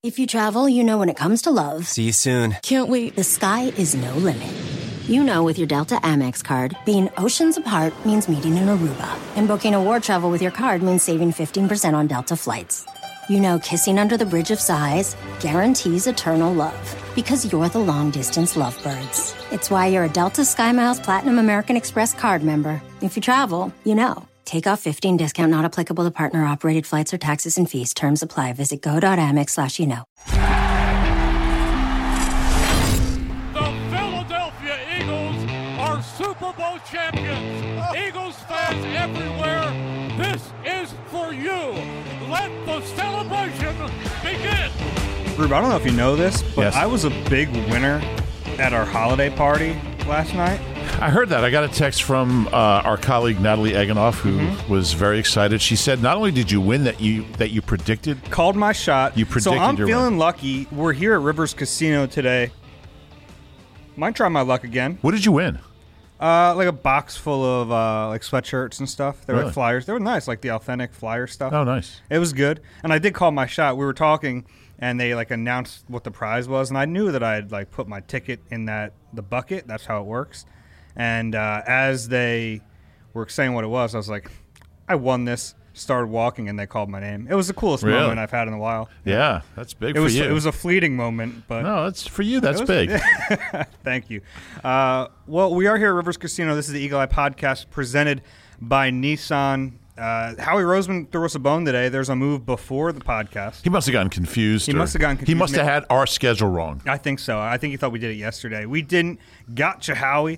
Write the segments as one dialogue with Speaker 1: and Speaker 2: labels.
Speaker 1: If you travel, you know when it comes to love.
Speaker 2: See you soon.
Speaker 3: Can't wait.
Speaker 1: The sky is no limit. You know with your Delta Amex card, being oceans apart means meeting in Aruba. And booking a war travel with your card means saving 15% on Delta flights. You know kissing under the Bridge of Sighs guarantees eternal love. Because you're the long-distance lovebirds. It's why you're a Delta SkyMiles Platinum American Express card member. If you travel, you know. Take off 15 discount not applicable to partner-operated flights or taxes and fees. Terms apply. Visit go.amex/you-know.
Speaker 4: The Philadelphia Eagles are Super Bowl champions. Eagles fans everywhere, this is for you. Let the celebration begin.
Speaker 5: Rube, I don't know if you know this, but
Speaker 6: Yes.
Speaker 5: I was a big winner at our holiday party last night.
Speaker 6: I heard that. I got a text from our colleague Natalie Eganoff, who was very excited. She said, not only did you win that you predicted,
Speaker 5: Called my shot.
Speaker 6: You predicted
Speaker 5: so I'm
Speaker 6: your
Speaker 5: feeling
Speaker 6: win.
Speaker 5: lucky. We're here at Rivers Casino today. Might try my luck again.
Speaker 6: what did you win?
Speaker 5: Like a box full of like sweatshirts and stuff. They were
Speaker 6: Really?
Speaker 5: like flyers. They were nice, like the authentic flyer stuff.
Speaker 6: Oh, nice.
Speaker 5: It was good. And I did call my shot. We were talking, and they like announced what the prize was, and I knew that I had like put my ticket in the bucket. That's how it works. And as they were saying what it was, I was like, I won this. Started walking, and they called my name. It was the coolest
Speaker 6: Really?
Speaker 5: moment I've had in a while.
Speaker 6: Yeah, that's big
Speaker 5: It was
Speaker 6: for you.
Speaker 5: it was a fleeting moment, but
Speaker 6: no, that's for you. That's
Speaker 5: it was-
Speaker 6: big.
Speaker 5: Thank you. Well, we are here at Rivers Casino. This is the Eagle Eye Podcast presented by Nissan. Howie Roseman threw us a bone today. There's a move before the podcast.
Speaker 6: He must have gotten confused.
Speaker 5: He must have gotten confused.
Speaker 6: He must have had our schedule wrong.
Speaker 5: I think so. I think he thought we did it yesterday. We didn't. Gotcha, Howie.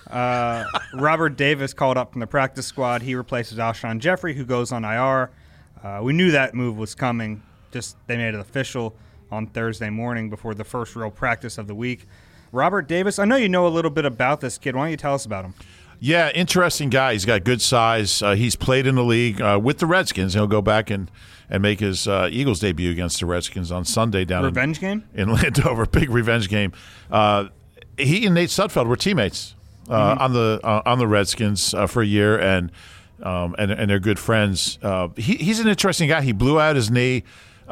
Speaker 5: Robert Davis called up from the practice squad. He replaces Alshon Jeffrey, who goes on IR. We knew that move was coming. Just they made it official on Thursday morning before the first real practice of the week. Robert Davis, I know you know a little bit about this kid. Why don't you tell us about him?
Speaker 6: Yeah, interesting guy. He's got good size. He's played in the league with the Redskins. He'll go back and make his Eagles debut against the Redskins on Sunday down
Speaker 5: Revenge game?
Speaker 6: in Landover. Big revenge game. He and Nate Sudfeld were teammates on the Redskins for a year, and they're good friends. He's an interesting guy. He blew out his knee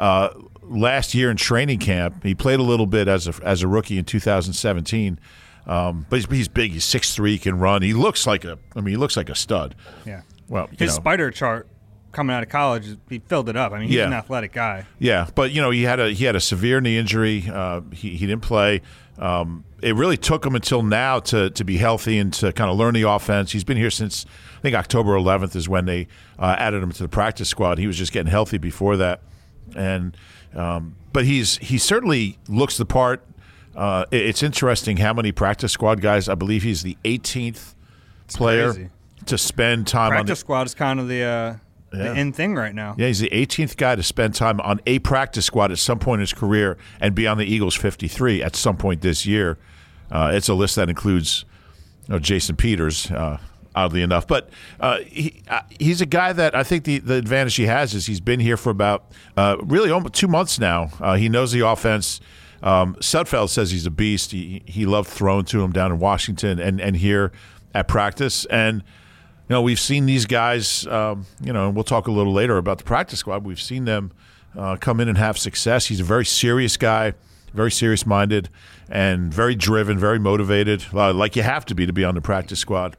Speaker 6: last year in training camp. He played a little bit as a rookie in 2017. But he's big. He's 6'3", he can run. He looks like a stud.
Speaker 5: Yeah.
Speaker 6: Well,
Speaker 5: his spider chart coming out of college, he filled it up. I mean, he's an athletic guy.
Speaker 6: Yeah, but he had a severe knee injury. He didn't play. It really took him until now to be healthy and to kind of learn the offense. He's been here since I think October 11th is when they added him to the practice squad. He was just getting healthy before that, and but he certainly looks the part. It's interesting how many practice squad guys. I believe he's the 18th player
Speaker 5: crazy.
Speaker 6: to spend time
Speaker 5: Practice
Speaker 6: on
Speaker 5: squad is kind of the in thing right now.
Speaker 6: Yeah, he's the 18th guy to spend time on a practice squad at some point in his career and be on the Eagles 53 at some point this year. It's a list that includes Jason Peters, oddly enough. But he's a guy that I think the advantage he has is he's been here for about really almost 2 months now. He knows the offense. Sudfeld says he's a beast. He loved throwing to him down in Washington and here at practice. And we've seen these guys, and we'll talk a little later about the practice squad. We've seen them come in and have success. He's a very serious guy, very serious-minded, and very driven, very motivated, like you have to be on the practice squad.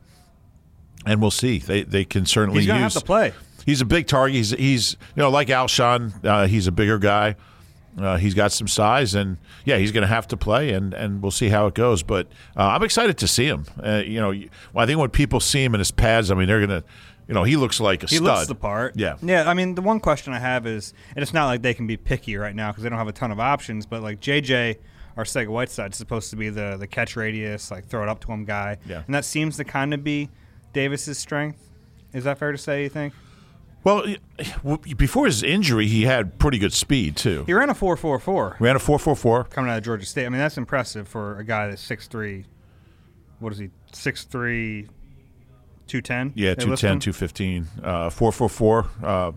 Speaker 6: And we'll see. They can certainly
Speaker 5: He's going to have to play.
Speaker 6: He's a big target. He's like Alshon, he's a bigger guy. He's got some size, and he's going to have to play, and we'll see how it goes. But I'm excited to see him. I think when people see him in his pads, I mean, they're going to, he looks like a stud.
Speaker 5: He looks the part.
Speaker 6: Yeah.
Speaker 5: Yeah, I mean, the one question I have is, and it's not like they can be picky right now because they don't have a ton of options, but like JJ Arcega-Whiteside is supposed to be the catch radius, like throw it up to him guy.
Speaker 6: Yeah.
Speaker 5: And that seems to kind of be Davis's strength. Is that fair to say, you think?
Speaker 6: Well, before his injury, he had pretty good speed, too.
Speaker 5: He ran a 4.44.
Speaker 6: Ran a 4.44.
Speaker 5: Coming out of Georgia State. I mean, that's impressive for a guy that's 6'3". What is he? 6'3", 210?
Speaker 6: Yeah, 210, 215. 4.44.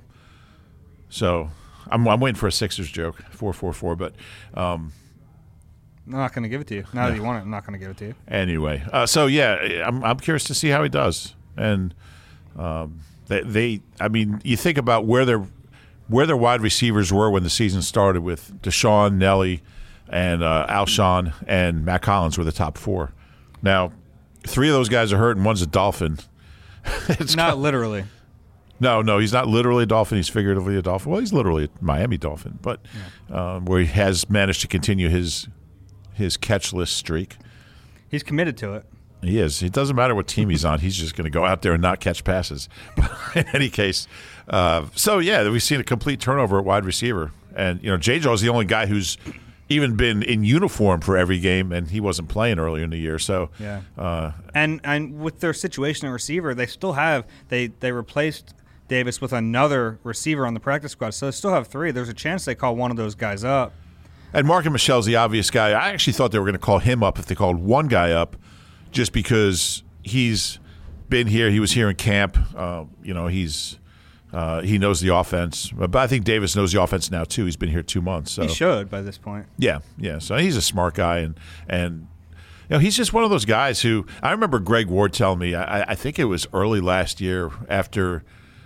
Speaker 6: So I'm waiting for a Sixers joke, 4.44. But
Speaker 5: I'm not going to give it to you. Now that you want it, I'm not going to give it to you.
Speaker 6: Anyway, I'm curious to see how he does. And I mean, you think about where where their wide receivers were when the season started with Deshaun, Nelly, and Alshon and Matt Collins were the top 4. Now, 3 of those guys are hurt, and one's a Dolphin.
Speaker 5: It's not literally.
Speaker 6: No, he's not literally a Dolphin. He's figuratively a Dolphin. Well, he's literally a Miami Dolphin, but where he has managed to continue his catchless streak.
Speaker 5: He's committed to it.
Speaker 6: He is. It doesn't matter what team he's on. He's just going to go out there and not catch passes. But in any case, we've seen a complete turnover at wide receiver. And, J-Jaw is the only guy who's even been in uniform for every game, and he wasn't playing earlier in the year. So,
Speaker 5: and with their situation at receiver, they still have they replaced Davis with another receiver on the practice squad. So they still have 3. There's a chance they call one of those guys up.
Speaker 6: And Marken Michel's the obvious guy. I actually thought they were going to call him up if they called one guy up, just because he's been here. He was here in camp. He knows the offense. But I think Davis knows the offense now too. He's been here 2 months. So.
Speaker 5: He should by this point.
Speaker 6: Yeah. So he's a smart guy, and he's just one of those guys who I remember Greg Ward telling me. I think it was early last year after.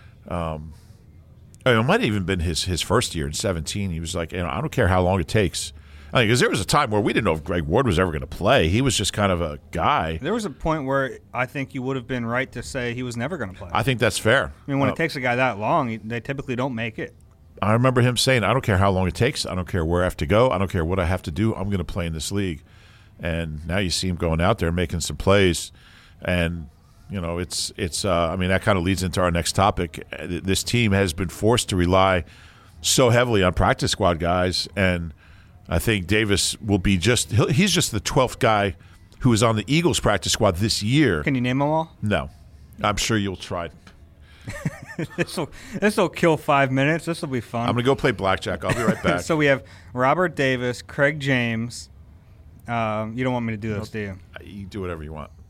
Speaker 6: It might have even been his first year in 2017. He was like, I don't care how long it takes. Because there was a time where we didn't know if Greg Ward was ever going to play. He was just kind of a guy.
Speaker 5: There was a point where I think you would have been right to say he was never going to play.
Speaker 6: I think that's fair.
Speaker 5: I mean, when it takes a guy that long, they typically don't make it.
Speaker 6: I remember him saying, I don't care how long it takes. I don't care where I have to go. I don't care what I have to do. I'm going to play in this league. And now you see him going out there making some plays. And, it's that kind of leads into our next topic. This team has been forced to rely so heavily on practice squad guys, and I think Davis will be he's just the 12th guy who is on the Eagles practice squad this year.
Speaker 5: Can you name them all?
Speaker 6: No. I'm sure you'll try.
Speaker 5: This will kill 5 minutes. This will be fun.
Speaker 6: I'm going to go play blackjack. I'll be right back.
Speaker 5: So we have Robert Davis, Craig James. You don't want me to do this, do you?
Speaker 6: You do whatever you want.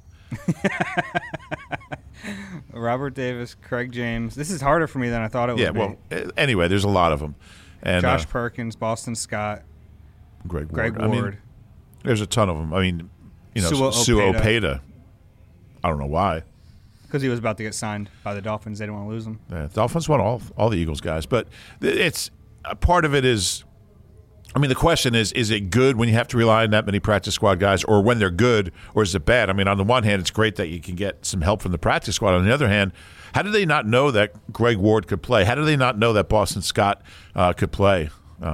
Speaker 5: Robert Davis, Craig James. This is harder for me than I thought it would be.
Speaker 6: Yeah, well, anyway, there's a lot of them. And
Speaker 5: Josh Perkins, Boston Scott,
Speaker 6: Greg Ward.
Speaker 5: I mean,
Speaker 6: there's a ton of them. I mean, Sua Opeta. I don't know why.
Speaker 5: Because he was about to get signed by the Dolphins. They didn't want to lose him.
Speaker 6: Yeah, the Dolphins want all the Eagles guys. But it's part of it is, the question is it good when you have to rely on that many practice squad guys, or when they're good, or is it bad? On the one hand, it's great that you can get some help from the practice squad. On the other hand, how did they not know that Greg Ward could play? How did they not know that Boston Scott could play?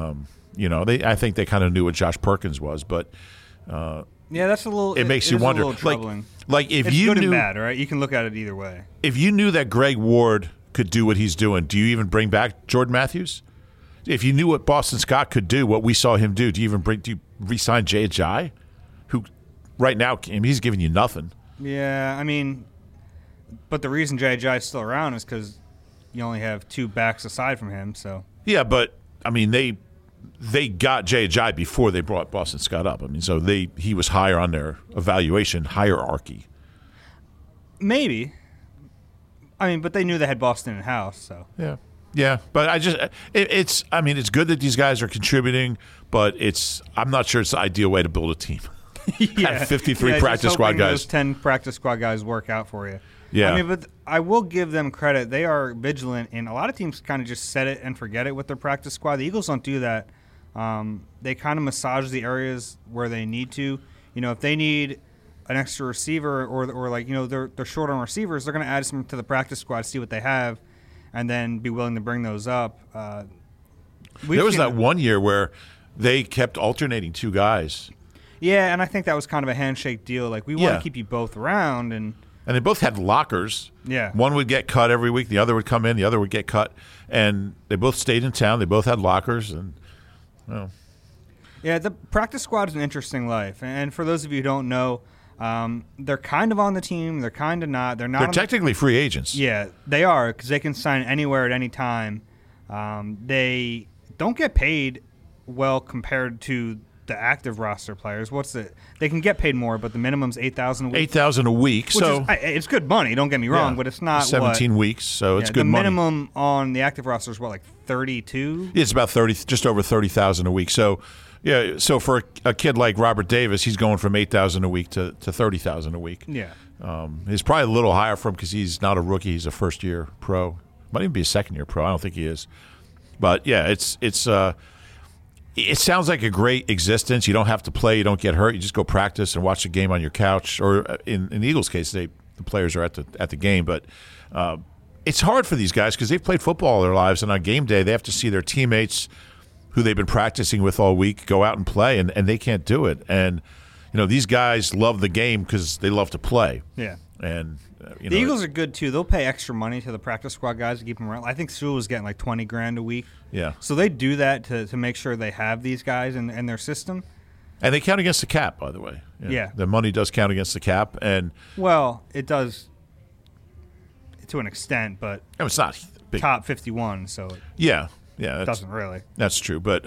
Speaker 6: I think they kind of knew what Josh Perkins was, but
Speaker 5: that's a little.
Speaker 6: It makes you wonder.
Speaker 5: A little troubling.
Speaker 6: Like if
Speaker 5: it's
Speaker 6: you
Speaker 5: good
Speaker 6: knew,
Speaker 5: and bad, right? You can look at it either way.
Speaker 6: If you knew that Greg Ward could do what he's doing, do you even bring back Jordan Matthews? If you knew what Boston Scott could do, what we saw him do, do you re-sign Jay Ajayi, who right now he's giving you nothing?
Speaker 5: Yeah, but the reason Jay Ajayi is still around is because you only have 2 backs aside from him. So
Speaker 6: yeah, but they got Jay Ajayi before they brought Boston Scott up. So he was higher on their evaluation hierarchy.
Speaker 5: Maybe. But they knew they had Boston in house, so
Speaker 6: yeah. But it's good that these guys are contributing, but I'm not sure it's the ideal way to build a team.
Speaker 5: Yeah,
Speaker 6: 53 practice squad guys.
Speaker 5: Those 10 practice squad guys work out for you.
Speaker 6: Yeah.
Speaker 5: But I will give them credit. They are vigilant, and a lot of teams kind of just set it and forget it with their practice squad. The Eagles don't do that. They kind of massage the areas where they need to. If they need an extra receiver or they're short on receivers, they're going to add some to the practice squad, see what they have, and then be willing to bring those up.
Speaker 6: There was that one year where they kept alternating 2 guys.
Speaker 5: Yeah, and I think that was kind of a handshake deal. Like, we want to keep you both around. And
Speaker 6: they both had lockers.
Speaker 5: Yeah.
Speaker 6: One would get cut every week. The other would come in. The other would get cut. And they both stayed in town. They both had lockers. And
Speaker 5: yeah, the practice squad is an interesting life. And for those of you who don't know, they're kind of on the team. They're kind of not. They're not.
Speaker 6: They're technically free agents.
Speaker 5: Yeah, they are, because they can sign anywhere at any time. They don't get paid well compared to the active roster players. They can get paid more, but the minimum's $8,000 a week.
Speaker 6: $8,000 a week. So
Speaker 5: it's good money. Don't get me wrong, but it's not
Speaker 6: 17 weeks. So it's good money.
Speaker 5: The minimum on the active roster is like 32.
Speaker 6: It's about 30, just over 30,000 a week. So yeah. So for a kid like Robert Davis, he's going from 8,000 a week to 30,000 a week.
Speaker 5: Yeah.
Speaker 6: He's probably a little higher for him because he's not a rookie. He's a first-year pro. Might even be a second-year pro. I don't think he is. But yeah, it sounds like a great existence. You don't have to play. You don't get hurt. You just go practice and watch a game on your couch. Or in the Eagles' case, the players are at the game. But it's hard for these guys because they've played football all their lives, and on game day they have to see their teammates who they've been practicing with all week go out and play, and they can't do it. And these guys love the game because they love to play.
Speaker 5: Yeah.
Speaker 6: And
Speaker 5: the Eagles are good too. They'll pay extra money to the practice squad guys to keep them around. I think Sewell was getting like $20,000 a week.
Speaker 6: Yeah.
Speaker 5: So they do that to make sure they have these guys in their system.
Speaker 6: And they count against the cap, by the way.
Speaker 5: Yeah.
Speaker 6: The money does count against the cap, and
Speaker 5: it does to an extent, but
Speaker 6: it's not big.
Speaker 5: Top 51, so
Speaker 6: yeah,
Speaker 5: it doesn't really.
Speaker 6: That's true, but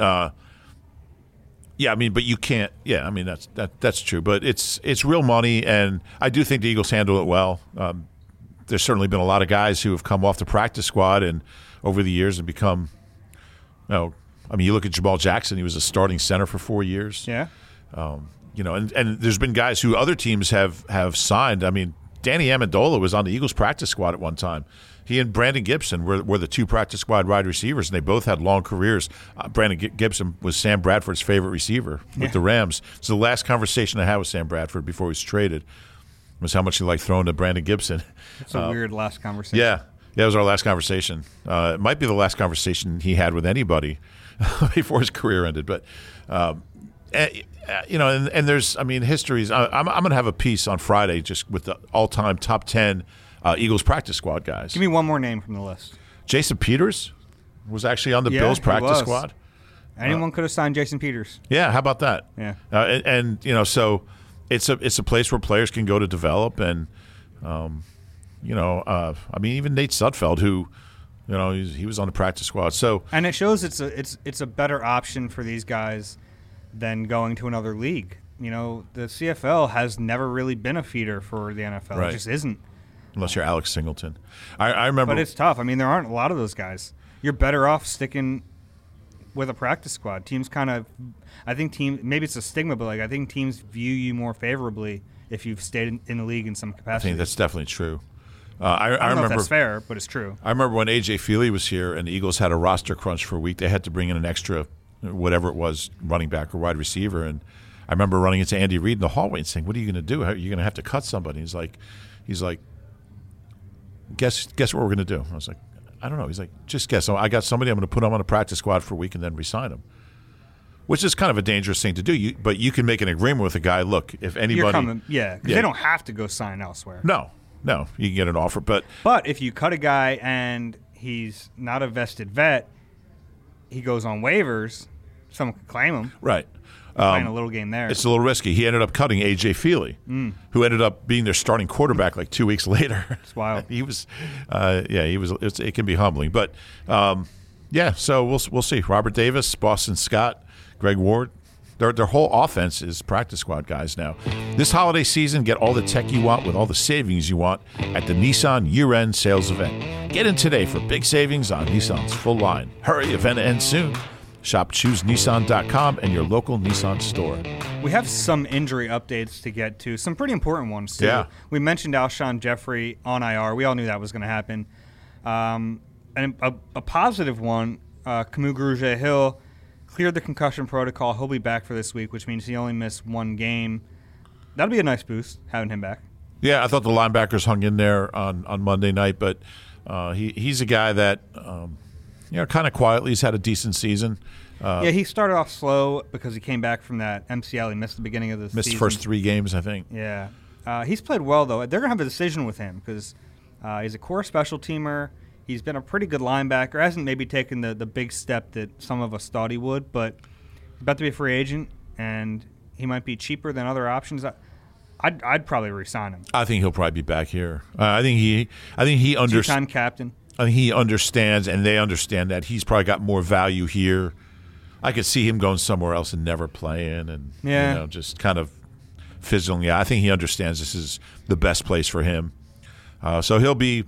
Speaker 6: but you can't. Yeah, I mean that's true, but it's real money, and I do think the Eagles handle it well. There's certainly been a lot of guys who have come off the practice squad and over the years and become. You look at Jamal Jackson; he was a starting center for 4 years.
Speaker 5: Yeah.
Speaker 6: And there's been guys who other teams have signed. I mean, Danny Amendola was on the Eagles practice squad at one time. He and Brandon Gibson were the two practice squad wide receivers, and they both had long careers. Brandon Gibson was Sam Bradford's favorite receiver with the Rams. So the last conversation I had with Sam Bradford before he was traded was how much he liked throwing to Brandon Gibson.
Speaker 5: It's a weird last conversation.
Speaker 6: Yeah, it was our last conversation. It might be the last conversation he had with anybody before his career ended. But and there's, histories. I'm going to have a piece on Friday just with the all-time top 10 Eagles practice squad guys.
Speaker 5: Give me one more name from the list.
Speaker 6: Jason Peters was actually on the Bills practice squad.
Speaker 5: Anyone could have signed Jason Peters.
Speaker 6: Yeah, how about that?
Speaker 5: Yeah,
Speaker 6: so it's a place where players can go to develop, and even Nate Sudfeld, who he was on the practice squad. So
Speaker 5: and it shows it's a better option for these guys than going to another league. The CFL has never really been a feeder for the NFL.
Speaker 6: Right.
Speaker 5: It just isn't.
Speaker 6: Unless you're Alex Singleton. I remember.
Speaker 5: But it's tough. There aren't a lot of those guys. You're better off sticking with a practice squad. Teams maybe it's a stigma, but I think teams view you more favorably if you've stayed in the league in some capacity.
Speaker 6: I think that's definitely true.
Speaker 5: I don't know if that's fair, but it's true.
Speaker 6: I remember when A.J. Feely was here and the Eagles had a roster crunch for a week. They had to bring in an extra, whatever it was, running back or wide receiver. And I remember running into Andy Reid in the hallway and saying, "What are you going to do? Are you going to have to cut somebody?" He's like, Guess what we're going to do? I was like, I don't know. He's like, just guess. So I got somebody. I'm going to put him on a practice squad for a week and then re-sign him, which is kind of a dangerous thing to do. But you can make an agreement with a guy. Look, if anybody,
Speaker 5: because they don't have to go sign elsewhere.
Speaker 6: No, you can get an offer. But
Speaker 5: if you cut a guy and he's not a vested vet, he goes on waivers. Someone can claim him.
Speaker 6: Right.
Speaker 5: Playing a little game there.
Speaker 6: It's a little risky. He ended up cutting A.J. Feely, who ended up being their starting quarterback like 2 weeks later.
Speaker 5: It's wild.
Speaker 6: He was, it can be humbling. But, so we'll see. Robert Davis, Boston Scott, Greg Ward, their whole offense is practice squad guys now. This holiday season, get all the tech you want with all the savings you want at the Nissan year-end sales event. Get in today for big savings on Nissan's full line. Hurry, event ends soon. Shop ChooseNissan.com and your local Nissan store.
Speaker 5: We have some injury updates to get to, some pretty important ones, too.
Speaker 6: Yeah.
Speaker 5: We mentioned Alshon Jeffrey on IR. We all knew that was going to happen. And a positive one, Camus Grugier-Hill cleared the concussion protocol. He'll be back for this week, which means he only missed one game. That'll be a nice boost, having him back.
Speaker 6: Yeah, I thought the linebackers hung in there on Monday night, but he's a guy that kind of quietly has had a decent season.
Speaker 5: He started off slow because he came back from that MCL. He missed the beginning of the season.
Speaker 6: Missed the first 3 games, I think.
Speaker 5: Yeah. He's played well, though. They're going to have a decision with him because he's a core special teamer. He's been a pretty good linebacker. Hasn't maybe taken the big step that some of us thought he would, but he's about to be a free agent, and he might be cheaper than other options. I'd probably re-sign him.
Speaker 6: I think he'll probably be back here. I think he understands.
Speaker 5: Two-time captain.
Speaker 6: I think he understands, and they understand that he's probably got more value here. I could see him going somewhere else and never playing, and just kind of fizzling out. I think he understands this is the best place for him. So he'll be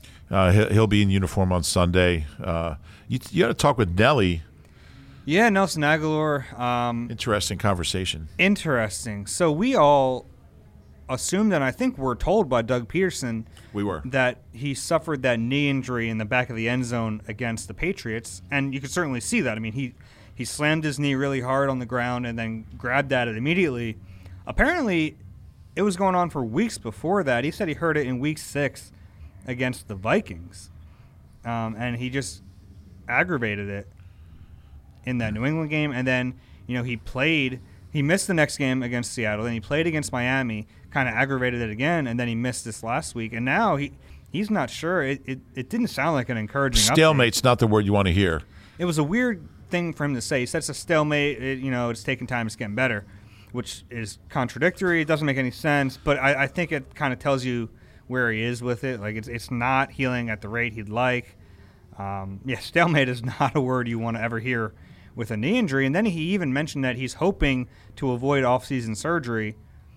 Speaker 6: in uniform on Sunday. You got to talk with Nelly.
Speaker 5: Yeah, Nelson Aguilar.
Speaker 6: Interesting conversation.
Speaker 5: Interesting. So we all assumed, and I think we're told by Doug Peterson that he suffered that knee injury in the back of the end zone against the Patriots, and you could certainly see that. I mean, he slammed his knee really hard on the ground and then grabbed at it immediately. Apparently, it was going on for weeks before that. He said he hurt it in Week 6 against the Vikings, and he just aggravated it in that New England game. And then, he missed the next game against Seattle, and he played against Miami, kind of aggravated it again, and then he missed this last week. And now he's not sure. It didn't sound like an encouraging
Speaker 6: Stalemate's
Speaker 5: update.
Speaker 6: Not the word you want to hear.
Speaker 5: It was a weird thing for him to say. He said it's a stalemate. It's taking time. It's getting better, which is contradictory. It doesn't make any sense. But I think it kind of tells you where he is with it. Like it's not healing at the rate he'd like. Stalemate is not a word you want to ever hear with a knee injury. And then he even mentioned that he's hoping to avoid off-season surgery.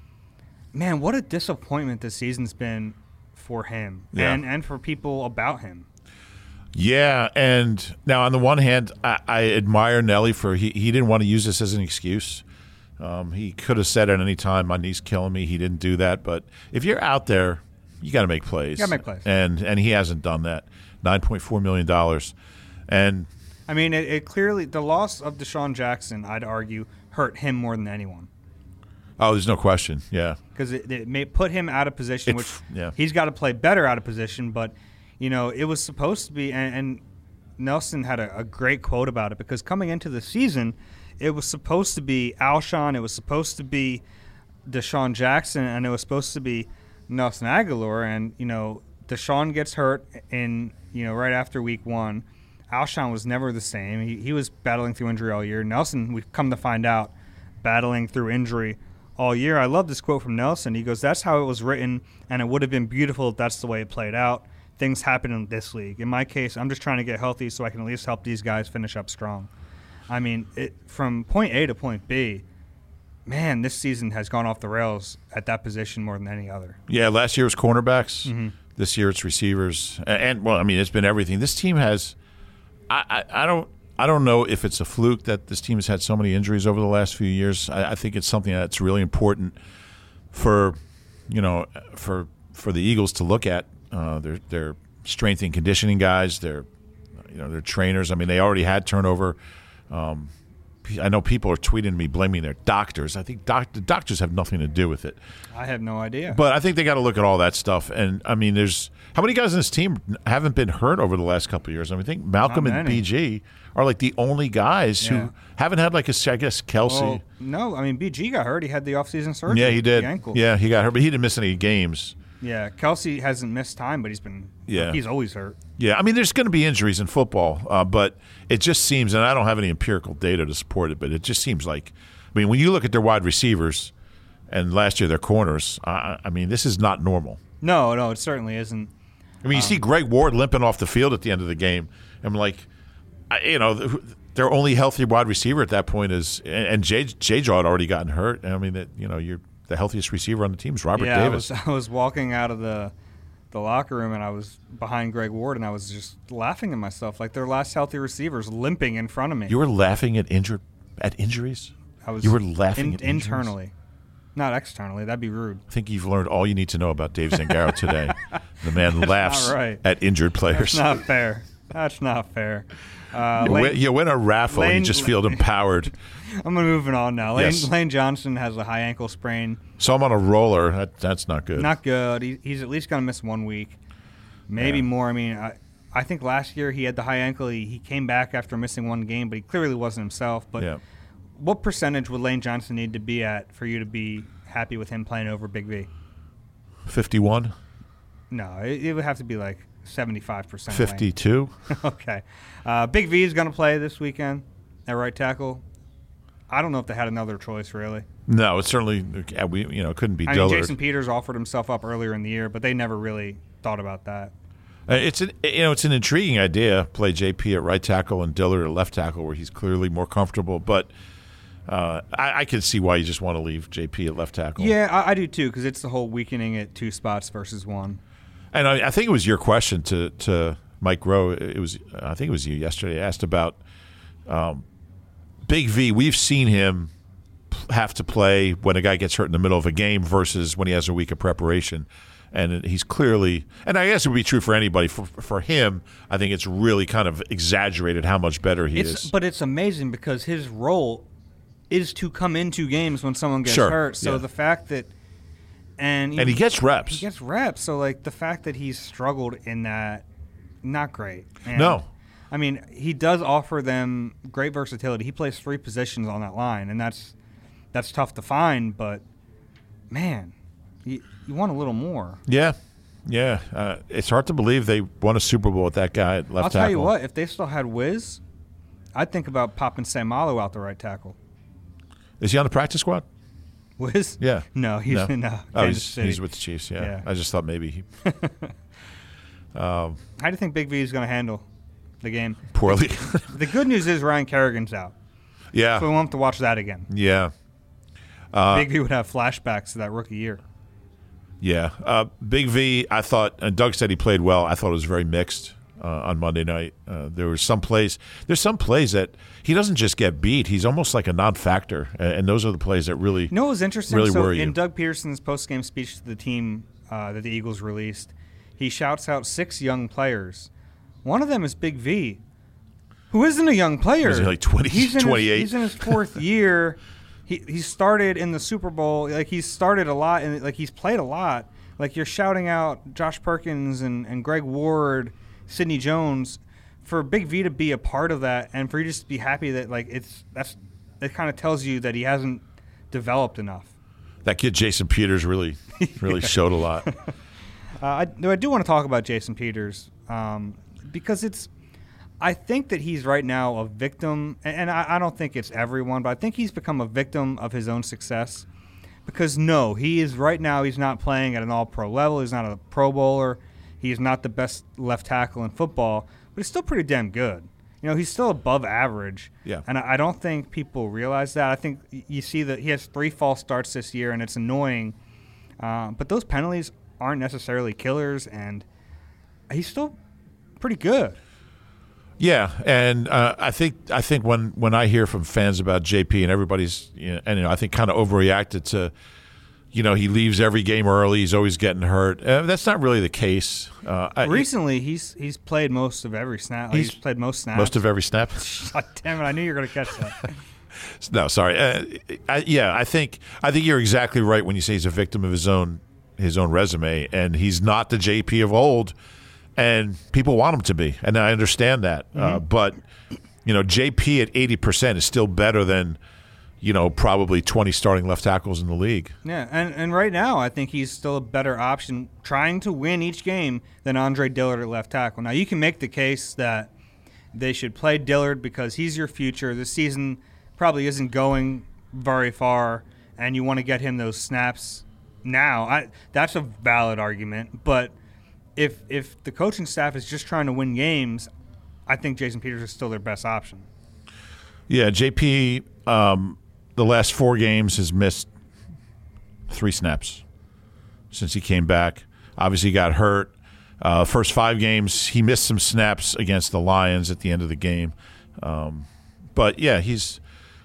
Speaker 5: Man, what a disappointment this season's been for him and for people about him.
Speaker 6: Yeah, and now on the one hand, I admire Nelly for he didn't want to use this as an excuse. He could have said at any time, my knee's killing me. He didn't do that. But if you're out there, you got to make plays.
Speaker 5: You got to make plays.
Speaker 6: And he hasn't done that. $9.4 million. And
Speaker 5: I mean, it clearly, the loss of Deshaun Jackson, I'd argue, hurt him more than anyone.
Speaker 6: Oh, there's no question. Yeah.
Speaker 5: Because it may put him out of position, he's got to play better out of position. But, it was supposed to be, and Nelson had a great quote about it, because coming into the season, it was supposed to be Alshon, it was supposed to be Deshaun Jackson, and it was supposed to be Nelson Aguilar. And, Deshaun gets hurt in, right after week 1. Alshon was never the same. He was battling through injury all year. Nelson, we've come to find out, battling through injury all year. I love this quote from Nelson. He goes, "That's how it was written, and it would have been beautiful if that's the way it played out. Things happen in this league. In my case, I'm just trying to get healthy so I can at least help these guys finish up strong." I mean, from point A to point B, man, this season has gone off the rails at that position more than any other.
Speaker 6: Yeah, last year was cornerbacks. Mm-hmm. This year it's receivers. And it's been everything. This team has I don't know if it's a fluke that this team has had so many injuries over the last few years. I think it's something that's really important for the Eagles to look at. Their strength and conditioning guys, their trainers. I mean, they already had turnover. I know people are tweeting me blaming their doctors. I think the doctors have nothing to do with it.
Speaker 5: I have no idea.
Speaker 6: But I think they got to look at all that stuff. And, I mean, how many guys in this team haven't been hurt over the last couple of years? I mean, I think Malcolm and BG are like the only guys who haven't had Kelsey.
Speaker 5: Well, no, I mean, BG got hurt. He had the offseason surgery.
Speaker 6: Yeah, he did.
Speaker 5: The ankle.
Speaker 6: Yeah, he got hurt, but he didn't miss any games.
Speaker 5: Yeah, Kelsey hasn't missed time, but he's always hurt.
Speaker 6: Yeah, I mean, there's going to be injuries in football, but it just seems, and I don't have any empirical data to support it, but it just seems like, I mean, when you look at their wide receivers and last year their corners, I mean, this is not normal.
Speaker 5: No, it certainly isn't.
Speaker 6: I mean, you see Greg Ward limping off the field at the end of the game. I'm like, their only healthy wide receiver at that point is, and J-Jaw had already gotten hurt. I mean, you're the healthiest receiver on the team is Robert Davis.
Speaker 5: I was walking out of the locker room, and I was behind Greg Ward, and I was just laughing at myself, like their last healthy receivers limping in front of me.
Speaker 6: You were laughing at injuries? You were laughing at injuries?
Speaker 5: Internally. Not externally. That'd be rude.
Speaker 6: I think you've learned all you need to know about Dave Zangaro today. The man laughs at injured players.
Speaker 5: That's not fair. That's not fair.
Speaker 6: You win a raffle and you just feel empowered.
Speaker 5: I'm moving on now. Lane Johnson has a high ankle sprain.
Speaker 6: So I'm on a roller. That's not good.
Speaker 5: Not good. He's at least going to miss 1 week. Maybe more. I mean, I think last year he had the high ankle. He came back after missing 1 game, but he clearly wasn't himself. But what percentage would Lane Johnson need to be at for you to be happy with him playing over Big V?
Speaker 6: 51?
Speaker 5: No, it would have to be like 75%.
Speaker 6: 52?
Speaker 5: Okay. Big V is going to play this weekend at right tackle. I don't know if they had another choice, really.
Speaker 6: No, it certainly couldn't be Dillard.
Speaker 5: I mean, Jason Peters offered himself up earlier in the year, but they never really thought about that.
Speaker 6: It's an intriguing idea. Play JP at right tackle and Dillard at left tackle, where he's clearly more comfortable. But I can see why you just want to leave JP at left tackle.
Speaker 5: Yeah, I do too, because it's the whole weakening at 2 spots versus 1.
Speaker 6: And I think it was your question to Mike Rowe. I think it was you yesterday. Asked about Big V. We've seen him have to play when a guy gets hurt in the middle of a game versus when he has a week of preparation. And he's clearly, and I guess it would be true for anybody. For him, I think it's really kind of exaggerated how much better he is.
Speaker 5: But it's amazing because his role is to come into games when someone gets hurt. So the fact that, and he
Speaker 6: gets reps.
Speaker 5: He gets reps. So like the fact that he's struggled in that, not great. And,
Speaker 6: no.
Speaker 5: I mean, he does offer them great versatility. He plays 3 positions on that line, and that's tough to find. But man, you want a little more.
Speaker 6: Yeah. It's hard to believe they won a Super Bowl with that guy at left tackle.
Speaker 5: I'll tell you what, if they still had Wiz, I'd think about popping Samalo out the right tackle.
Speaker 6: Is he on the practice squad?
Speaker 5: Wiz?
Speaker 6: Yeah.
Speaker 5: No, he's
Speaker 6: no. Oh, he's with the Chiefs, yeah. I just thought maybe he
Speaker 5: How do you think Big V is going to handle the game?
Speaker 6: Poorly.
Speaker 5: The good news is Ryan Kerrigan's out.
Speaker 6: Yeah.
Speaker 5: So we won't have to watch that again.
Speaker 6: Yeah.
Speaker 5: Big V would have flashbacks to that rookie year.
Speaker 6: Yeah. Big V, I thought, and Doug said he played well. I thought it was very mixed on Monday night. There's some plays that he doesn't just get beat. He's almost like a non-factor, and those are the plays that really,
Speaker 5: you know what was interesting?
Speaker 6: really
Speaker 5: so
Speaker 6: worry
Speaker 5: in
Speaker 6: you.
Speaker 5: Doug Peterson's post-game speech to the team that the Eagles released, he shouts out 6 young players. One of them is Big V, who isn't a young player.
Speaker 6: Is he like 20, 28?
Speaker 5: He's in his 4th year. He started in the Super Bowl. Like, he's started a lot, and like he's played a lot. Like, you're shouting out Josh Perkins and Greg Ward, Sidney Jones, for Big V to be a part of that, and for you just to be happy that like it kind of tells you that he hasn't developed enough.
Speaker 6: That kid Jason Peters really showed a lot.
Speaker 5: I do want to talk about Jason Peters because I think that he's right now a victim, and I don't think it's everyone, but I think he's become a victim of his own success. Because he is right now. He's not playing at an All-Pro level. He's not a Pro Bowler. He's not the best left tackle in football, but he's still pretty damn good. You know, he's still above average.
Speaker 6: Yeah.
Speaker 5: And I don't think people realize that. I think you see that he has 3 false starts this year, and it's annoying. But those penalties aren't necessarily killers, and he's still pretty good.
Speaker 6: Yeah, and I think when I hear from fans about JP and everybody's, I think kind of overreacted to, he leaves every game early. He's always getting hurt. That's not really the case.
Speaker 5: Recently, he's played most of every snap. He's played most snaps.
Speaker 6: Most of every snap.
Speaker 5: God damn it! I knew you were going to catch that.
Speaker 6: No, sorry. I think you're exactly right when you say he's a victim of his own resume, and he's not the JP of old. And people want him to be, and I understand that. But, JP at 80% is still better than, probably 20 starting left tackles in the league.
Speaker 5: Yeah, and right now I think he's still a better option trying to win each game than Andre Dillard at left tackle. Now, you can make the case that they should play Dillard because he's your future. This season probably isn't going very far, and you want to get him those snaps now. That's a valid argument, but if the coaching staff is just trying to win games, I think Jason Peters is still their best option.
Speaker 6: Yeah, JP, the last 4 games has missed 3 snaps since he came back. Obviously, he got hurt. First 5 games, he missed some snaps against the Lions at the end of the game. But yeah, he's,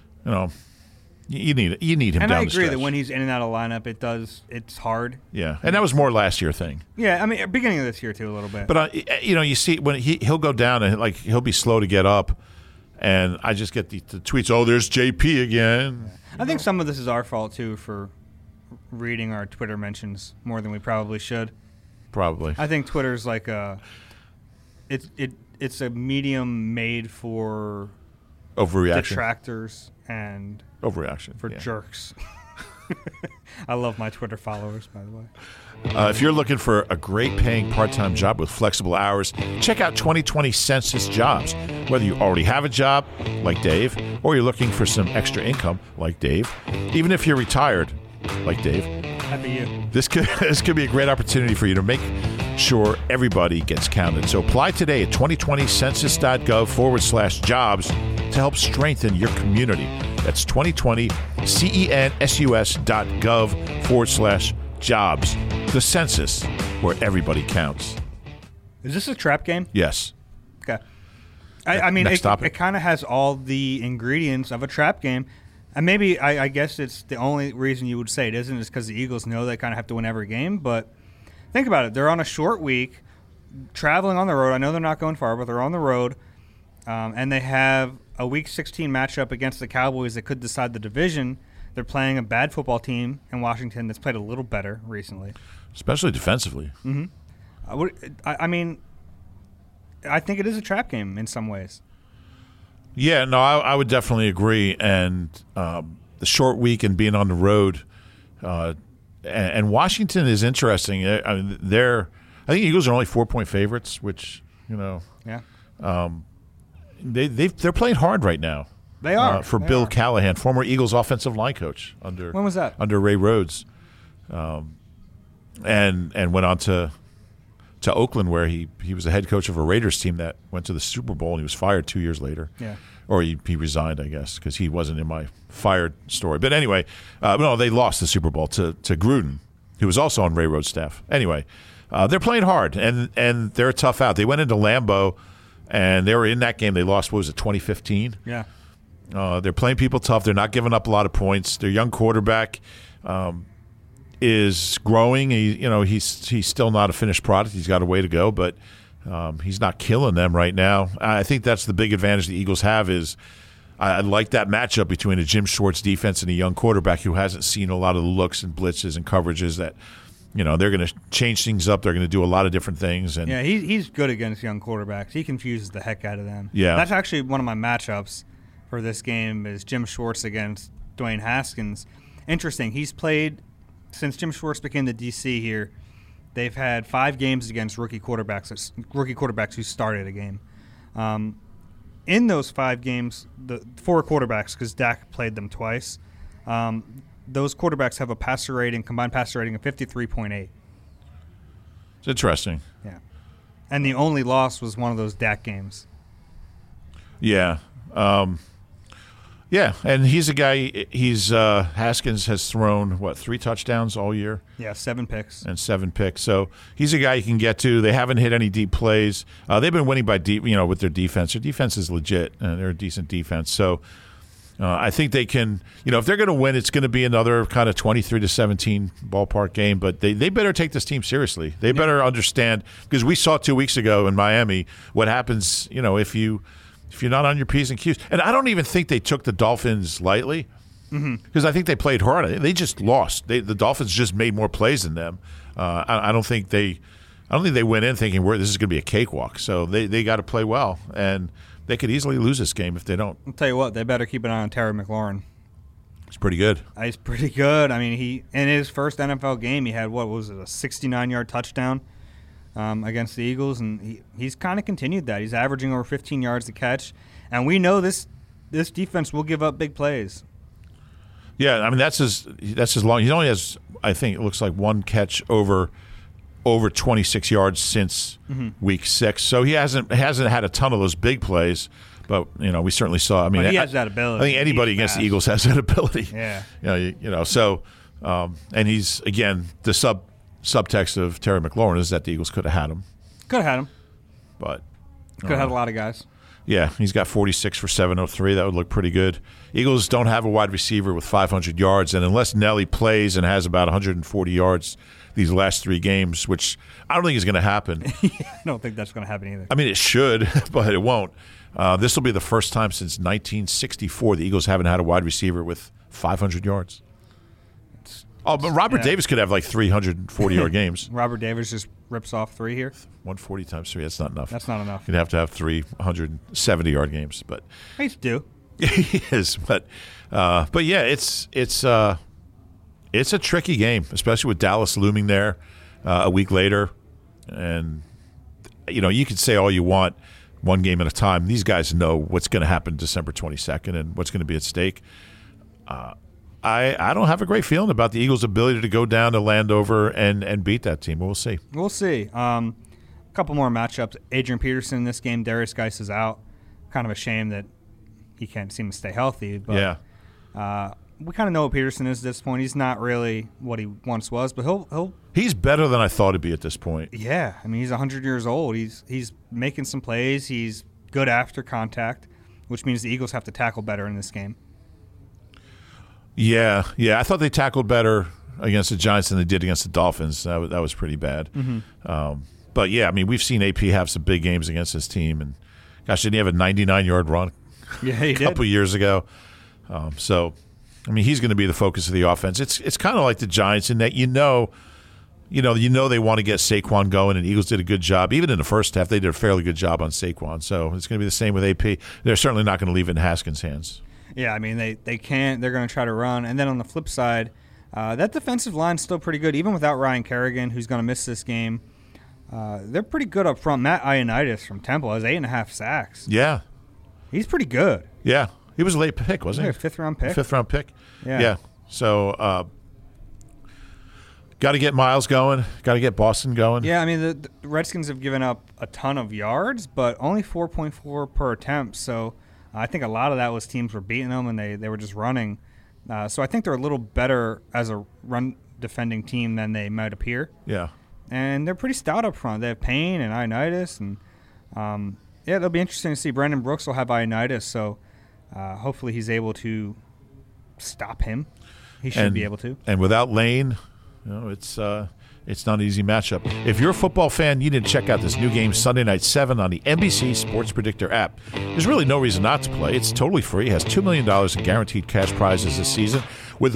Speaker 6: you need him
Speaker 5: and
Speaker 6: down
Speaker 5: I
Speaker 6: the
Speaker 5: agree
Speaker 6: stretch.
Speaker 5: that when he's in and out of lineup, it's hard.
Speaker 6: Yeah, and that was more last year thing.
Speaker 5: Yeah, I mean, beginning of this year too, a little bit.
Speaker 6: But you see when he'll go down and like he'll be slow to get up, and I just get the tweets. Oh, there's JP again.
Speaker 5: I think some of this is our fault too for reading our Twitter mentions more than we probably should.
Speaker 6: Probably.
Speaker 5: I think Twitter's like it's a medium made for
Speaker 6: overreaction,
Speaker 5: detractors, and
Speaker 6: overreaction
Speaker 5: for jerks. I love my Twitter followers, by the way.
Speaker 6: If you're looking for a great paying part-time job with flexible hours, check out 2020 Census Jobs. Whether you already have a job, like Dave, or you're looking for some extra income, like Dave, even if you're retired, like Dave,
Speaker 5: happy you.
Speaker 6: This could be a great opportunity for you to make sure everybody gets counted. So apply today at 2020census.gov/jobs to help strengthen your community. That's 2020census.gov/jobs. The census, where everybody counts.
Speaker 5: Is this a trap game?
Speaker 6: Yes.
Speaker 5: Okay. I mean,
Speaker 6: Next topic.
Speaker 5: It kind of has all the ingredients of a trap game. And maybe I guess it's the only reason you would say it isn't is because the Eagles know they kind of have to win every game. But think about it. They're on a short week, traveling on the road. I know they're not going far, but they're on the road. And they have a Week 16 matchup against the Cowboys that could decide the division. They're playing a bad football team in Washington that's played a little better recently.
Speaker 6: Especially defensively.
Speaker 5: Mm-hmm. I mean, I think it is a trap game in some ways.
Speaker 6: Yeah, no, I would definitely agree. And the short week and being on the road, and Washington is interesting. I mean, I think Eagles are only 4-point favorites, which
Speaker 5: Yeah.
Speaker 6: They're playing hard right now.
Speaker 5: They are
Speaker 6: for Bill Callahan, former Eagles offensive line coach under
Speaker 5: when was that?
Speaker 6: Under Ray Rhodes, and went on to Oakland, where he was the head coach of a Raiders team that went to the Super Bowl, and he was fired 2 years later.
Speaker 5: Yeah.
Speaker 6: Or he resigned, I guess, because he wasn't in my fired story. But anyway, no, they lost the Super Bowl to Gruden, who was also on Ray Rhodes' staff. Anyway, they're playing hard, and they're a tough out. They went into Lambeau, and they were in that game. They lost, what was it, 2015?
Speaker 5: Yeah.
Speaker 6: They're playing people tough. They're not giving up a lot of points. Their young quarterback is growing. He's still not a finished product. He's got a way to go, but he's not killing them right now. I think that's the big advantage the Eagles have is I like that matchup between a Jim Schwartz defense and a young quarterback who hasn't seen a lot of the looks and blitzes and coverages that they're going to change things up. They're going to do a lot of different things. And
Speaker 5: yeah, he's good against young quarterbacks. He confuses the heck out of them.
Speaker 6: Yeah.
Speaker 5: That's actually one of my matchups for this game is Jim Schwartz against Dwayne Haskins. Interesting. He's played since Jim Schwartz became the DC here. They've had 5 games against rookie quarterbacks who started a game. In those 5 games, the 4 quarterbacks, because Dak played them twice, those quarterbacks have a combined passer rating of 53.8.
Speaker 6: It's interesting.
Speaker 5: Yeah. And the only loss was one of those Dak games.
Speaker 6: Yeah. Yeah, and he's a guy. Haskins has thrown 3 touchdowns all year.
Speaker 5: Yeah, 7 picks.
Speaker 6: And 7 picks. So he's a guy you can get to. They haven't hit any deep plays. They've been winning by deep, with their defense. Their defense is legit. They're a decent defense. So I think they can. If they're going to win, it's going to be another kind of 23-17 ballpark game. But they better take this team seriously. They better understand, because we saw 2 weeks ago in Miami what happens. If you're not on your P's and Q's. And I don't even think they took the Dolphins lightly, because I think they played hard. They just lost. The Dolphins just made more plays than them. I don't think they went in thinking this is going to be a cakewalk. So they got to play well, and they could easily lose this game if they don't.
Speaker 5: I'll tell you what, they better keep an eye on Terry McLaurin.
Speaker 6: He's pretty good.
Speaker 5: He's pretty good. I mean, he in his first NFL game, he had a 69-yard touchdown against the Eagles, and he's kind of continued that. He's averaging over 15 yards a catch, and we know this defense will give up big plays.
Speaker 6: Yeah, I mean that's his long. He only has, I think it looks like, 1 catch over 26 yards since week 6. So he hasn't had a ton of those big plays, but we certainly saw. I mean,
Speaker 5: he has that ability.
Speaker 6: I think anybody against the Eagles has that ability.
Speaker 5: Yeah.
Speaker 6: So and he's, again, the subtext of Terry McLaurin is that the Eagles could have had him.
Speaker 5: Could have had him.
Speaker 6: But
Speaker 5: could have had a lot of guys.
Speaker 6: Yeah, he's got 46 for 703. That would look pretty good. Eagles don't have a wide receiver with 500 yards, and unless Nelly plays and has about 140 yards these last 3 games, which I don't think is going to happen.
Speaker 5: I don't think that's going to happen either.
Speaker 6: I mean, it should, but it won't. This will be the first time since 1964 the Eagles haven't had a wide receiver with 500 yards. But Robert Davis could have 340-yard games.
Speaker 5: Robert Davis just rips off 3 here.
Speaker 6: 140 times 3, that's not enough.
Speaker 5: That's not enough.
Speaker 6: You'd have to have 370-yard games. But
Speaker 5: he's due.
Speaker 6: He is, but yeah, it's a tricky game, especially with Dallas looming there a week later. And you can say all you want, one game at a time. These guys know what's going to happen December 22nd and what's going to be at stake. I don't have a great feeling about the Eagles' ability to go down to Landover and beat that team. But we'll see.
Speaker 5: We'll see. A couple more matchups. Adrian Peterson in this game. Darius Geis is out. Kind of a shame that he can't seem to stay healthy. But
Speaker 6: yeah.
Speaker 5: We kind of know what Peterson is at this point. He's not really what he once was, but
Speaker 6: he's better than I thought he'd be at this point.
Speaker 5: Yeah, I mean, he's 100 years old. He's making some plays. He's good after contact, which means the Eagles have to tackle better in this game.
Speaker 6: Yeah. I thought they tackled better against the Giants than they did against the Dolphins. That was pretty bad. But yeah, I mean, we've seen AP have some big games against this team, and gosh, didn't he have a 99-yard run?
Speaker 5: Yeah, he
Speaker 6: a couple years ago. So, I mean, he's going to be the focus of the offense. It's kind of like the Giants in that you know they want to get Saquon going, and Eagles did a good job. Even in the first half, they did a fairly good job on Saquon. So it's going to be the same with AP. They're certainly not going to leave it in Haskins' hands.
Speaker 5: Yeah, I mean, they can't. They're going to try to run. And then on the flip side, that defensive line's still pretty good, even without Ryan Kerrigan, who's going to miss this game. They're pretty good up front. Matt Ioannidis from Temple has 8.5 sacks.
Speaker 6: Yeah.
Speaker 5: He's pretty good.
Speaker 6: Yeah. He was a late pick, wasn't he?
Speaker 5: A fifth-round pick.
Speaker 6: Fifth-round pick.
Speaker 5: Yeah.
Speaker 6: So, got to get Miles going. Got to get Boston going.
Speaker 5: Yeah, I mean, the Redskins have given up a ton of yards, but only 4.4 per attempt. So I think a lot of that was teams were beating them, and they were just running. So I think they're a little better as a run-defending team than they might appear.
Speaker 6: Yeah.
Speaker 5: And they're pretty stout up front. They have Payne and Ioannidis, and it'll be interesting to see. Brandon Brooks will have Ioannidis, so hopefully he's able to stop him. He should be able to.
Speaker 6: And without Lane, it's not an easy matchup. If you're a football fan, you need to check out this new game Sunday night 7 on the NBC Sports Predictor app. There's really no reason not to play. It's totally free. It has $2 million in guaranteed cash prizes this season, with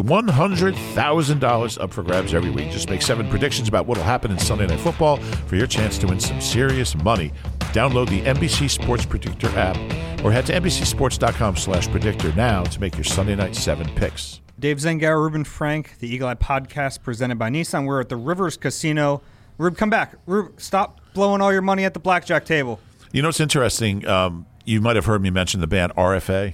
Speaker 6: $100,000 up for grabs every week. Just make 7 predictions about what will happen in Sunday Night Football for your chance to win some serious money. Download the NBC Sports Predictor app or head to NBCSports.com/predictor now to make your Sunday Night 7 picks.
Speaker 5: Dave Zangaro, Ruben Frank, the Eagle Eye Podcast presented by Nissan. We're at the Rivers Casino. Rube, come back. Rube, stop blowing all your money at the blackjack table.
Speaker 6: You know what's interesting? You might have heard me mention the band RFA.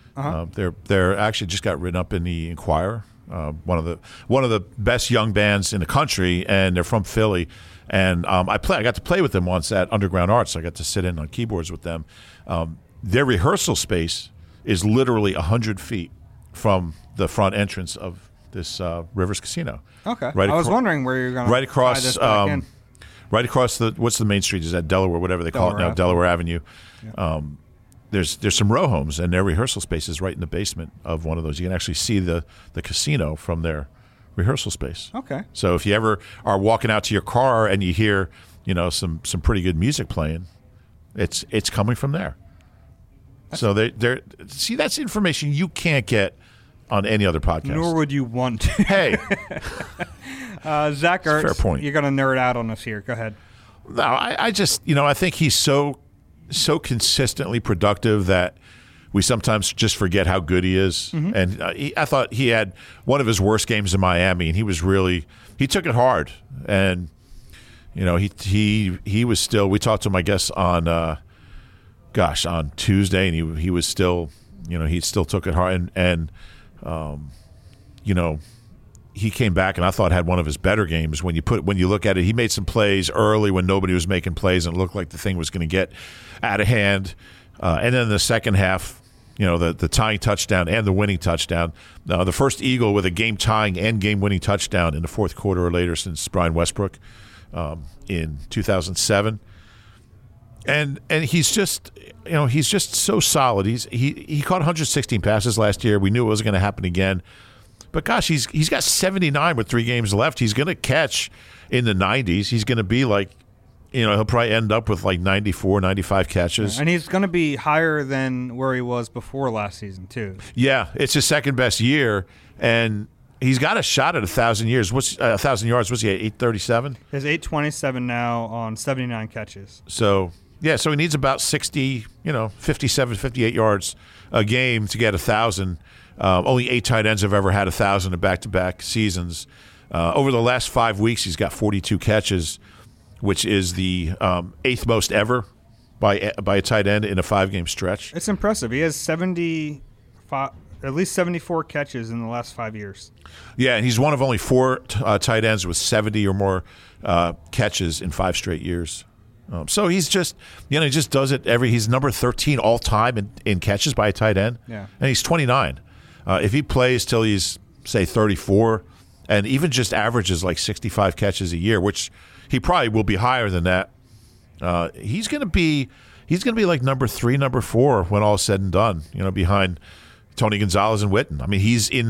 Speaker 6: They're actually just got written up in the Inquirer. One of the best young bands in the country, and they're from Philly. And I got to play with them once at Underground Arts. So I got to sit in on keyboards with them. Their rehearsal space is literally 100 feet from the front entrance of this Rivers Casino.
Speaker 5: Okay, I was wondering where you're going to
Speaker 6: right across
Speaker 5: this back in.
Speaker 6: Right across what's the main street? Is that Delaware, whatever they call it now, Delaware Avenue. Yeah. There's some row homes, and their rehearsal space is right in the basement of one of those. You can actually see the casino from their rehearsal space.
Speaker 5: Okay.
Speaker 6: So if you ever are walking out to your car and you hear some pretty good music playing, it's coming from there. So they're see, that's information you can't get on any other podcast.
Speaker 5: Nor would you want to.
Speaker 6: Hey.
Speaker 5: Zach Ertz,
Speaker 6: fair point.
Speaker 5: You're going to nerd out on us here. Go ahead.
Speaker 6: No, I just, I think he's so consistently productive that we sometimes just forget how good he is. Mm-hmm. And I thought he had one of his worst games in Miami, and he took it hard. And, he was still, we talked to him, I guess, on Tuesday, and he was still, he still took it hard. And he came back and I thought had one of his better games. When you look at it, he made some plays early when nobody was making plays, and it looked like the thing was going to get out of hand. And then in the second half, the tying touchdown and the winning touchdown, the first Eagle with a game-tying and game-winning touchdown in the fourth quarter or later since Brian Westbrook in 2007. And he's just so solid. He caught 116 passes last year. We knew it wasn't going to happen again. But gosh, he's got 79 with 3 games left. He's going to catch in the 90s. He's going to be like, he'll probably end up with like 94, 95 catches.
Speaker 5: And he's going to be higher than where he was before last season too.
Speaker 6: Yeah, it's his second best year, and he's got a shot at 1,000 yards. What's 1,000 yards? What's he at, 837?
Speaker 5: He's 827 now on 79 catches.
Speaker 6: So he needs about 60, 57, 58 yards a game to get 1,000. Only 8 tight ends have ever had 1,000 in back-to-back seasons. Over the last 5 weeks, he's got 42 catches, which is the 8th most ever by a tight end in a 5-game stretch.
Speaker 5: It's impressive. He has at least 74 catches in the last 5 years.
Speaker 6: Yeah, and he's one of only 4 tight ends with 70 or more catches in 5 straight years. So he's just, he just does it he's number 13 all time in catches by a tight end.
Speaker 5: Yeah.
Speaker 6: And he's 29. If he plays till he's, say, 34, and even just averages like 65 catches a year, which he probably will be higher than that, he's going to be like number 3, number 4 when all is said and done. Behind Tony Gonzalez and Witten. I mean, he's in that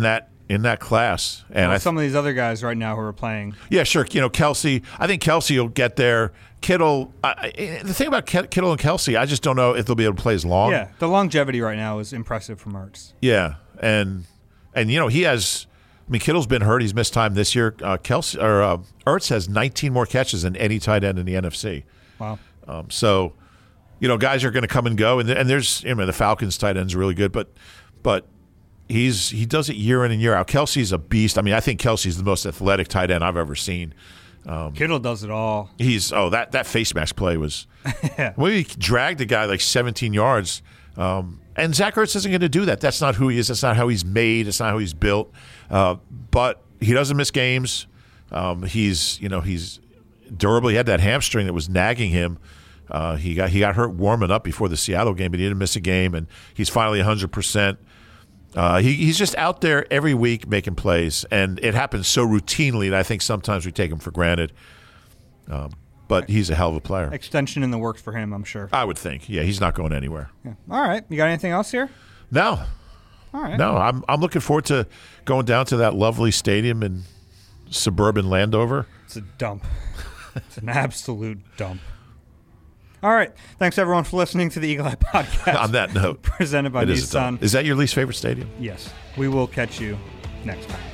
Speaker 6: in that class. And
Speaker 5: some of these other guys right now who are playing.
Speaker 6: Yeah, sure. Kelsey. I think Kelsey will get there. Kittle. The thing about Kittle and Kelsey, I just don't know if they'll be able to play as long.
Speaker 5: Yeah, the longevity right now is impressive from Ertz.
Speaker 6: Yeah, and he has. I mean, Kittle's been hurt. He's missed time this year. Ertz has 19 more catches than any tight end in the NFC.
Speaker 5: Wow.
Speaker 6: So, guys are going to come and go, and there's the Falcons tight end's really good, but he does it year in and year out. Kelsey's a beast. I mean, I think Kelsey's the most athletic tight end I've ever seen.
Speaker 5: Kittle does it all.
Speaker 6: That face mask play was he dragged the guy like 17 yards. And Zach Ertz isn't going to do that. That's not who he is. That's not how he's made. It's not how he's built. But he doesn't miss games. He's durable. He had that hamstring that was nagging him. He got hurt warming up before the Seattle game, but he didn't miss a game, and he's finally 100%. He's just out there every week making plays, and it happens so routinely that I think sometimes we take him for granted. But he's a hell of a player.
Speaker 5: Extension in the works for him, I'm sure.
Speaker 6: I would think. Yeah, he's not going anywhere.
Speaker 5: Yeah. All right. You got anything else here?
Speaker 6: No.
Speaker 5: All right.
Speaker 6: No, I'm looking forward to going down to that lovely stadium in suburban Landover.
Speaker 5: It's a dump. It's an absolute dump. All right. Thanks, everyone, for listening to the Eagle Eye Podcast.
Speaker 6: On that note.
Speaker 5: Presented by Nissan.
Speaker 6: Is that your least favorite stadium?
Speaker 5: Yes. We will catch you next time.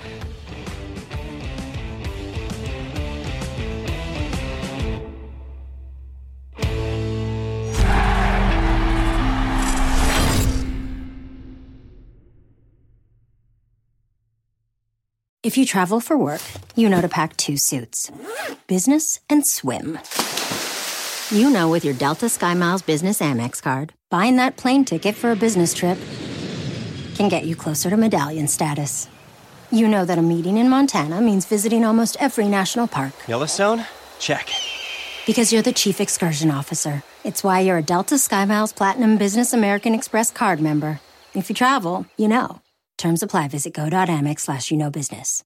Speaker 1: If you travel for work, you know to pack 2 suits. Business and swim. You know with your Delta SkyMiles Business Amex card, buying that plane ticket for a business trip can get you closer to medallion status. You know that a meeting in Montana means visiting almost every national park.
Speaker 2: Yellowstone? Check.
Speaker 1: Because you're the chief excursion officer. It's why you're a Delta SkyMiles Platinum Business American Express card member. If you travel, you know. Terms apply. Visit go.amex/business.